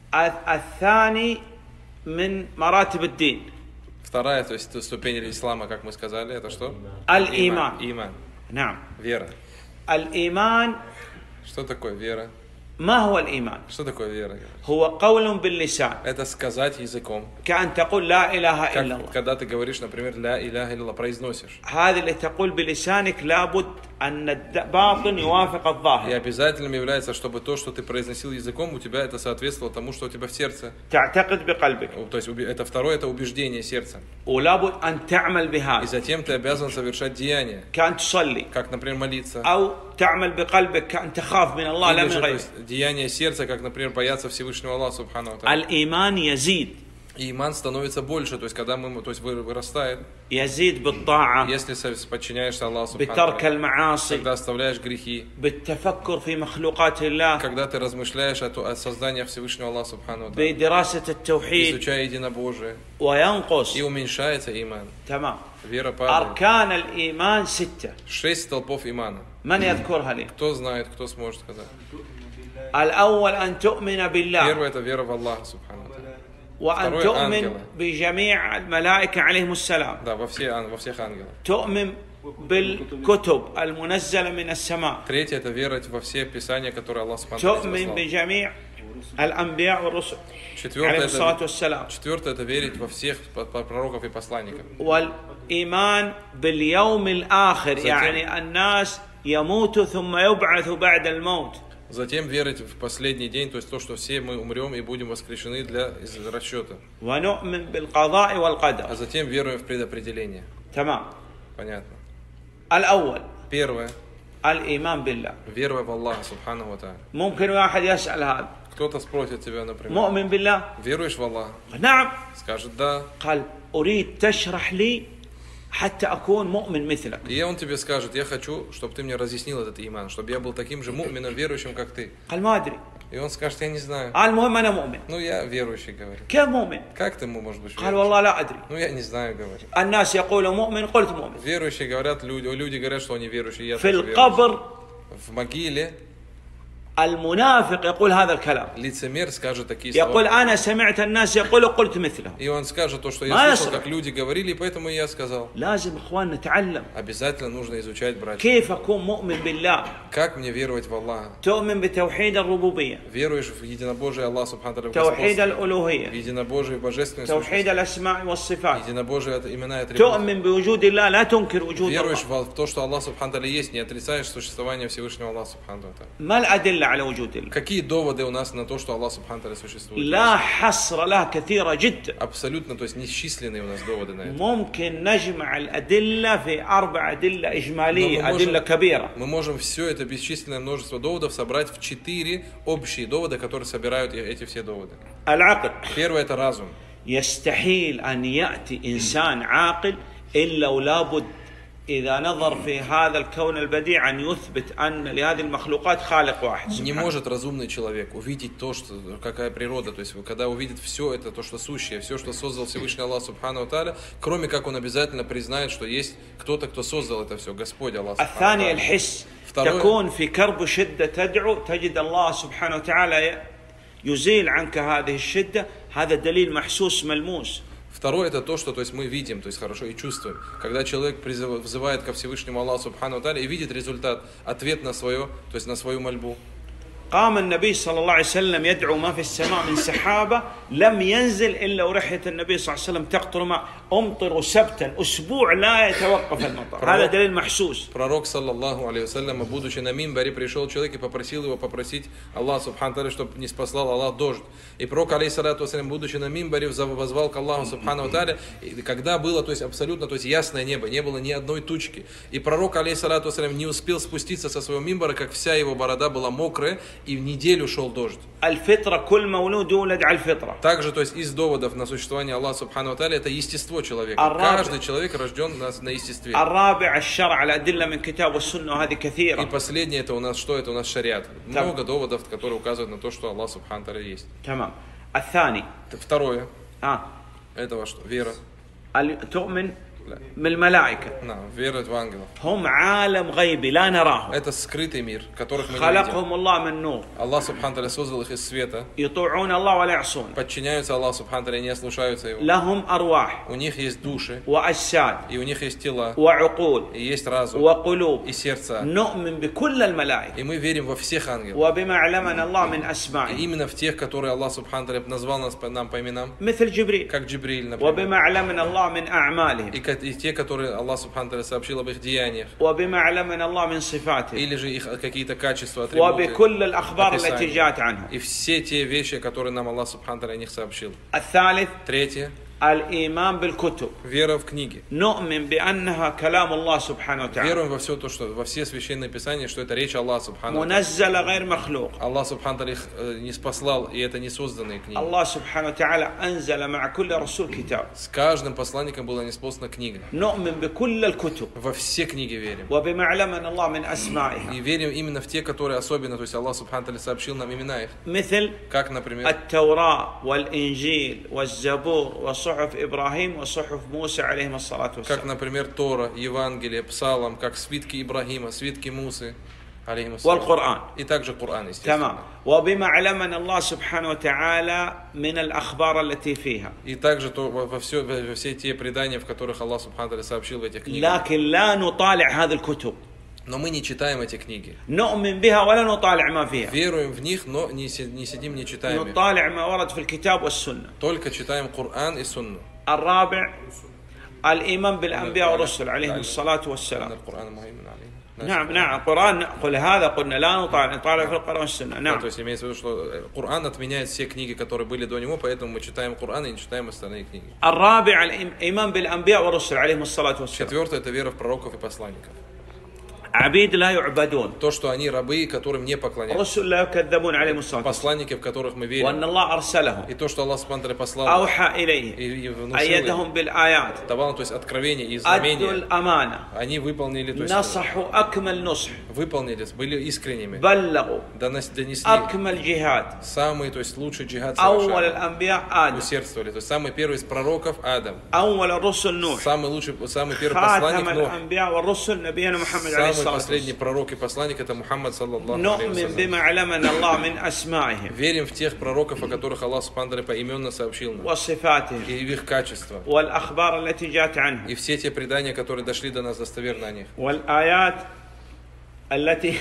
الثاني من مراتب الدين. Вторая, то есть ступень ислама, как мы сказали, это что? الإيمان. Иман. نعم. Вера. الإيمان. Что такое вера? ما هو الإيمان؟ Что такое вера? هو قول باللسان. Это сказать языком. كأن تقول لا إله إلا الله. Когда ты говоришь, например, ля иляха илля, произносишь. هذا اللي تقول بلسانك لابد أن الباطن يوافق И الظاهر. обязательным является, чтобы то, что ты произносил языком, у тебя это соответствовало тому, что у тебя в сердце. تعتقد بقلبك. То есть это второе, это убеждение сердца. ولابد أن تعمل И بهذا. затем ты обязан совершать деяния. كأن تصلي. Как, например, молиться. أو تعمل بقلبك كأن تخاف من الله لا Или من же, то غيره. есть, деяние сердца, как, например, бояться Всевышнего Аллаха Субхану ва Тааля. الإيمان يزيد. И иман становится больше, то есть когда то есть вырастает. يزيد بالطاعة. Если подчиняешься Аллаху Субхану ва بترك Тааля, المعاصي. когда оставляешь грехи, بالتفكر في مخلوقات الله. когда ты размышляешь о создании Всевышнего Аллаха Субхану ва Тааля, بدراسة التوحيد. изучая единобожие, وينقص. и уменьшается иман. تمام. Вера падает. أركان الإيمان 6. 6 столпов имана. من يذكرها لي؟ Кто знает, кто сможет сказать? الأول أن تؤمن بالله. Первое это вера в Аллаха Субхану ва Тааля. وأن تؤمن بجميع الملائكة عليهم السلام. Да, во всех ангелов. تؤمن بالكتب المنزلة من السماء. Третье это верить во все писания, которые Аллах Субхану ва Тааля تؤمن послал. بجميع الأنبياء والرسل Четвертое عليهم الصلاة والسلام. это верить во всех пророков и посланников. والإيمان باليوم الآخر يعني الناس يموتوا ثم يبعثوا بعد الموت. Затем верить в последний день, то есть то, что все мы умрем и будем воскрешены для расчета. ونؤمن بالقضاء والقدر. А затем веруем в предопределение. تمام. Понятно. الأول Первое. الإيمان بالله. Вера в Аллаха Субхану ва Тааля. ممكن واحد يسأل هذا Кто-то спросит тебя, например, مؤمن بالله؟ веруешь в Аллаха? نعم. Скажет да. قال أريد تشرح لي حتى أكون مؤمن مثلك. И он тебе скажет, я хочу, чтобы ты мне разъяснил этот иман, чтобы я был таким же му'мином, верующим, как ты. قال ما أدري. И он скажет, я не знаю. المهم أنا مؤمن. Ну, я верующий, говорит. كيف مؤمن؟ Как ты можешь быть قال верующим? والله لا أدري. Ну, я не знаю, говорит. الناس يقولون مؤمن قلت مؤمن. Верующие говорят, люди говорят, что они верующие, я في тоже верующий. القبر В могиле المنافق يقول هذا الكلام. лицемер скажет такие يقول слова. أنا سمعت الناس يقول قلت مثله. И он скажет то, что ما я слышал, يصلح. как люди говорили, и поэтому я сказал. لازم إخوان نتعلم Обязательно нужно изучать, братья. كيف أكون مؤمن بالله. Как мне веровать в Аллаха? تؤمن بتوحيد الربوبية. Веруешь в единобожие Аллаха Субхану ва Тааля, в توحيد господство, в الألوهية. единобожие божественное توحيد существо, الأسماء والصفات. единобожие это имена и атрибуты. تؤمن بوجود الله لا تنكر وجود الله. Веруешь в то, что Аллах Субхану ва Тааля есть, не отрицаешь существование Всевышнего Аллаха Субхану ва Тааля. ما الأدلة على وجود الله؟ Какие доводы у нас на то, что Аллах Субхану ва Тааля существует? لا حصر لها كثيرة جدا. Абсолютно, то есть несчисленные у нас доводы на это. ممكن نجمع الأدلة في 4 أدلة إجمالية. Но мы أدلة كبيرة. Мы можем все это бесчисленное множество доводов собрать в 4 общие довода, которые собирают эти все доводы. العقل. Первое это разум. يستحيل أن يأتي إنسان عاقل إلا ولابد إذا نظر في هذا الكون البديع أن يثبت أن لهذه المخلوقات خالق واحد. Не может разумный человек увидеть то, что какая природа, то есть когда увидит все это, то, что сущее, все, что создал Всевышний Аллах Субхану ва Тааля, кроме как он обязательно признает, что есть кто-то, кто создал это все, Господь Аллах Субхану ва الثاني Тааля. الحس. Второе. تكون في كرب شدة تدعو تجد الله سبحانه وتعالى يزيل عنك هذه الشدة. هذا دليل محسوس ملموس. Второе это то, что то есть мы видим, то есть хорошо и чувствуем. Когда человек взывает ко Всевышнему Аллаху Субхану ва Тааля и видит результат, ответ на свое, то есть на свою мольбу. قام النبي صلى الله عليه وسلم يدعو ما في السماء من سحابة لم ينزل إلا وريحة النبي صلى الله عليه وسلم تقطر ماء. أمطر سبتا أسبوع لا يتوقف المطر. هذا دليل محسوس. Пророк, саллаллаху алейхи вассалям, будучи на мимбаре, пришел человек и попросил его попросить Аллаха Субхану ва Тааля, чтобы не спаслал Аллах дождь. И пророк, алейхиссалату вассалям, будучи на мимбаре, возвал к Аллаху Субхану ва Тааля, когда было, то есть абсолютно, то есть ясное небо, не было ни одной тучки. И пророк, алейхиссалату вассалям, не успел спуститься со своего мимбара, как вся его борода была мокрая, и в неделю шел дождь. الفطرة كل مولود يولد على الفطرة. Также, то есть из доводов на существование Аллаха Субхану ва Тааля, это естество человека. Каждый человек рожден на естестве. الرابع الشرع الأدلة من كتاب والسنة وهذه И كثيرة. последнее это у нас что? Это у нас шариат. Много доводов, которые указывают на то, что Аллах Субхану ва Тааля есть. تمام. الثاني. Второе. ها. Это во что? Вера. تؤمن من الملائكة веровать в ангелов. هم عالم غيبي لا نراهم Это скрытый мир, которых мы не видим. خلقهم الله من نور Аллах Субхану Тааля создал их из света, يطوعون الله ولا يعصون подчиняются Аллаху Субхану Тааля и не ослушаются Его. لهم أرواح У них есть души, وأجساد и у них есть тела, وعقول и есть разум, وقلوب и сердца. نؤمن بكل الملائكة И мы верим во всех ангелов. وبما علمنا الله من И أسمائه именно в тех, которые Аллах Субхану Тааля назвал нам по именам, مثل جبريل как Джибриль, например. وبما علمنا الله من أعمالهم И те, которые Аллах Субхану Тааля сообщил об их деяниях, وبما علمنا الله من صفاته или же их какие-то качества, атрибуты, وبكل الأخبار التي описания. جاءت عنه. И все те вещи, которые нам Аллах Субхану Тааля о них сообщил. الثالث Третье. الإيمان بالكتب Вера в книги. نؤمن بأنها كلام الله سبحانه وتعالى Веруем во все то, что во все священные писания, что это речь Аллаха Субхану. منزلة غير مخلوق. Аллах Субхану Тааля их не спаслал, и это не созданные книги. الله سبحانه وتعالى أنزل مع كل رسول كتاب. С каждым посланником была неспослана книга. نؤمن بكل الكتب Во все книги верим. وبما علمنا الله من أسمائها И верим именно в те, которые особенно, то есть Аллах Субхану Тааля сообщил нам имена их. مثل Как, например, التوراة والإنجيل والزبور وصحف إبراهيم وصحف موسى عليهم الصلاة как, والسلام например, Тора, Евангелие, Псалом, как свитки Ибрахима, свитки Мусы, алейхим والقرآن. и также Коран, естественно. تمام. وبما علمنا الله سبحانه وتعالى من الأخبار التي فيها. И также во все те предания, в которых Аллах Субхану Тааля сообщил в этих книгах. لكن لا نطالع هذه الكتب. Но мы не читаем эти книги. نؤمن بها ولا نطالع ما فيها. Веруем в них, но не сидим, не читаем их. نطالع ما ورد في الكتاب والسنة. Только читаем Коран и Сунну. الرابع الإيمان بالأنبياء والرسل عليهم الصلاة والسلام. القرآن مهم عليه. نعم القرآن نقول هذا قلنا لا نطالع في القرآن والسنة. То есть имеется в виду, что Коран отменяет все книги, которые были до него, поэтому мы читаем Коран и не читаем остальные книги. الرابع الإيمان بالأنبياء والرسل عليهم الصلاة والسلام. Четвертое — это вера в пророков и посланников. عبيد لا يعبدون. То, что они рабы, которым не поклоняются. رسل لا يكذبون عليهم الصلاة والسلام. Посланники, в которых мы верим. وأن الله أرسلهم. И то, что Аллах Субхану Тааля послал. أوحى إليه. И внушил أيدهم им. بالآيات. Давал, то есть откровения и أدوا знамения. الأمانة. Они выполнили, то есть نصحوا أكمل نصح. выполнили, были искренними. بلغوا Донесли أكمل جهاد. самый, то есть лучший джихад أول совершали. الأنبياء آدم. Усердствовали. То есть самый первый из пророков Адам. أول الرسل نوح. Самый первый посланник خاتم Нух. الأنبياء والرسل نبينا محمد عليه Самый الصلاة последний والسلام. пророк и посланник — это Мухаммад, саллаллаху алейхи نؤمن вассалям. بما علمنا الله من أسمائهم Верим в тех пророков, о которых Аллах Субхану Тааля поименно сообщил нам. وصفاتهم И в их качества. والأخبار التي جاءت عنهم И все те предания, которые дошли до нас, достоверно о них. والآيات التي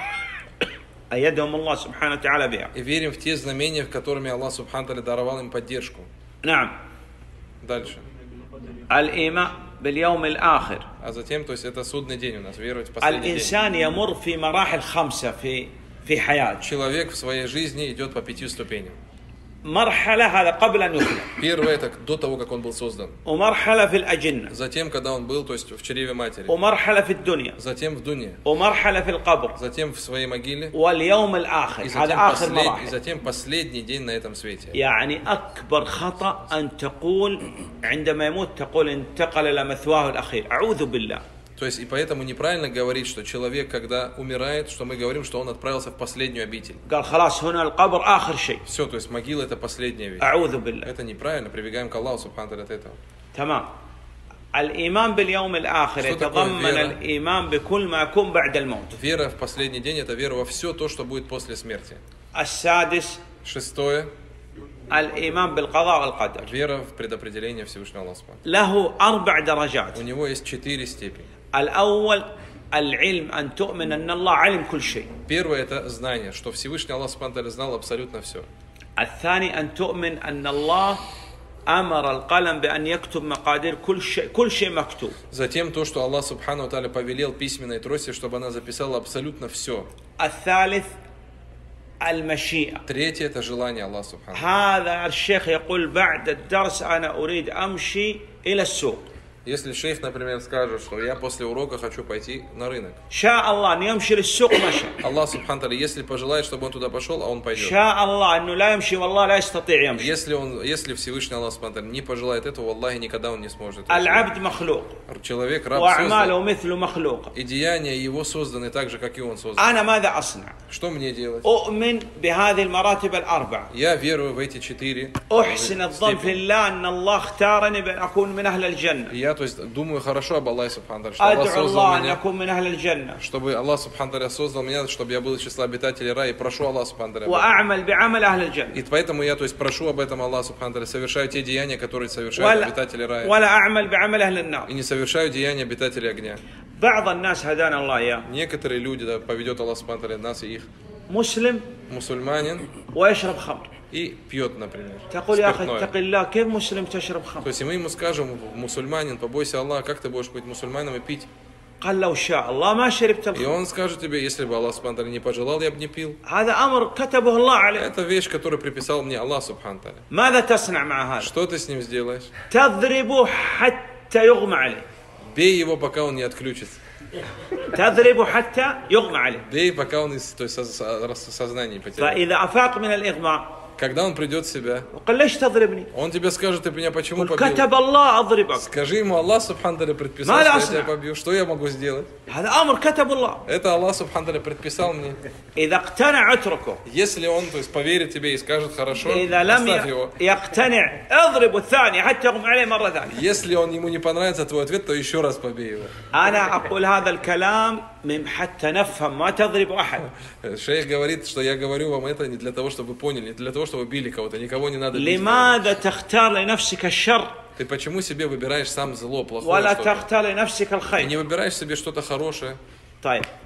أيدهم الله سبحانه وتعالى بها. И верим в те знамения, которыми Аллах Субхану Тааля даровал им поддержку. نعم. Дальше. الإيمان باليوم الآخر. А затем, то есть это судный день у нас, веровать в последний день. الإنسان يمر في مراحل خمسة في حياته. Человек в своей жизни идет по 5 ступеням. مرحلة هذا قبل أن يخلق. Первое — это до того, как он был создан. ومرحلة في الأجنة. Затем, когда он был, то есть в чреве матери. ومرحلة في الدنيا. Затем в Дуне. ومرحلة في القبر. Затем в своей могиле. واليوم الآخر. И هذا آخر и مراحل. затем последний день на этом свете. يعني أكبر خطأ أن تقول عندما يموت تقول انتقل إلى مثواه الأخير. أعوذ بالله. То есть, и поэтому неправильно говорить, что человек, когда умирает, что мы говорим, что он отправился в последнюю обитель. قال خلاص هنا القبر آخر شيء. Все, то есть могила — это последняя вещь. أعوذ بالله. Это неправильно, прибегаем к Аллаху Субхану Тааля от этого. تمام. الإيمان باليوم الآخر Что такое يتضمن вера? الإيمان بكل ما يكون بعد الموت. Вера в последний день — это вера во все то, что будет после смерти. السادس Шестое الإيمان بالقضاء والقدر. — вера в предопределение Всевышнего Аллаха. له 4 درجات. У него есть 4 степени. الأول العلم أن تؤمن أن الله علم كل شيء. Первое — это знание, что Всевышний Аллах Субхану Тааля знал абсолютно все. الثاني أن تؤمن أن الله أمر القلم بأن يكتب مقادير كل شيء مكتوب. Затем то, что Аллах Субхану Тааля повелел письменной тросе, чтобы она записала абсолютно все. الثالث المشيئة. Третье — это желание Аллаха Субхану. هذا الشيخ يقول بعد الدرس أنا أريد أمشي إلى السوق. Если шейх, например, скажет, что я после урока хочу пойти на рынок. شاء الله أن يمشي للسوق مشى. Аллах Субхану Тааля, если пожелает, чтобы он туда пошел, а он пойдет. شاء الله أنه لا يمشي والله لا يستطيع يمشي. Если Всевышний Аллах Субхану Тааля не пожелает этого, Аллахи, никогда он не сможет. العبد مخلوق. Человек, раб وأعماله создан, مثل مخلوقة. и деяния его созданы так же, как и он создан. أنا ماذا أصنع؟ Что мне делать? أؤمن بهذه المراتب الأربعة. Я верую в эти 4 أحسن الظن في степени. الله أن الله اختارني بأن أكون من أهل الجنة. Я то есть думаю хорошо об Аллахе Субхану, что Аллах أدعو создал الله أن меня, أكون من أهل الجنة чтобы Аллах Субхану создал меня, чтобы я был из числа обитателей рая, и прошу Аллаха Субхану. وأعمل بعمل أهل الجنة И поэтому я, то есть, прошу об этом Аллах Субхану, совершаю те деяния, которые совершают обитатели рая, ولا أعمل بعمل أهل النار. и не совершаю деяния обитателей огня. بعض الناس هدانا الله إياه Некоторые люди, да, поведет Аллах Субхану нас и их, مسلم мусульманин, ويشرب خمر. и пьет, например, تقول يا أخي спиртное. اتق الله كيف مسلم تشرب То خمر؟ есть, и мы ему скажем, мусульманин, побойся Аллаха, как ты будешь быть мусульманином и пить? قال لو شاء الله ما شربت И الخمر. он скажет тебе, если бы Аллах Субхану не пожелал, я бы не пил. هذا أمر كتبه الله عليه. Это вещь, которую приписал мне Аллах Субхану. ماذا تصنع مع هذا؟ Что ты с ним сделаешь? تضربه حتى يغمى عليه. Бей его, пока он не отключится. تضربه حتى يغمى عليه. Бей, пока он то есть, сознание потеряет. فإذا أفاق من الإغماء Когда он придет в себя, وقال ليش تضربني؟ он тебе скажет, ты меня почему قل побил? كتب الله أضربك. Скажи ему, Аллах Субхану предписал, Ма что я лясна. тебя побью. Что я могу сделать? هذا أمر كتب الله. Это Аллах Субхану предписал мне. إذا اقتنع اتركه. Если он, то есть, поверит тебе и скажет хорошо, إذا لم оставь его. يقتنع اضرب الثاني حتى يغمى عليه مرة ثانية. Если он ему не понравится твой ответ, то еще раз побей его. أنا أقول هذا الكلام من حتى نفهم ما تضرب أحد. Шейх говорит, что я говорю вам это не для того, чтобы вы поняли, не для того, чтобы били кого-то, никого не надо бить. لماذا تختار لنفسك الشر Ты почему себе выбираешь сам зло, плохое ولا что-то? تختار لنفسك И الخير؟ не выбираешь себе что-то хорошее. طيب